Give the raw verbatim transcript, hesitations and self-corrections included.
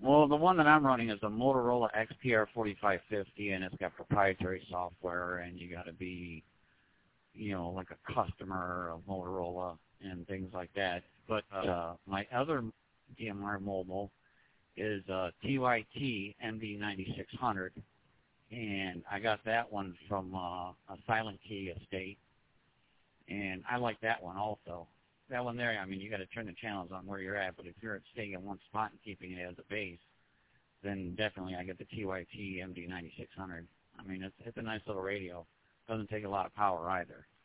Well, the one that I'm running is a Motorola X P R forty-five fifty, and it's got proprietary software, and you got to be, you know, like a customer of Motorola and things like that. But uh, my other D M R mobile is uh, T Y T M D ninety-six hundred, and I got that one from uh, a Silent Key estate, and I like that one also. That one there, I mean, you got to turn the channels on where you're at, but if you're staying in one spot and keeping it as a base, then definitely I get the T Y T M D ninety-six hundred. I mean, it's, it's a nice little radio. Doesn't take a lot of power either.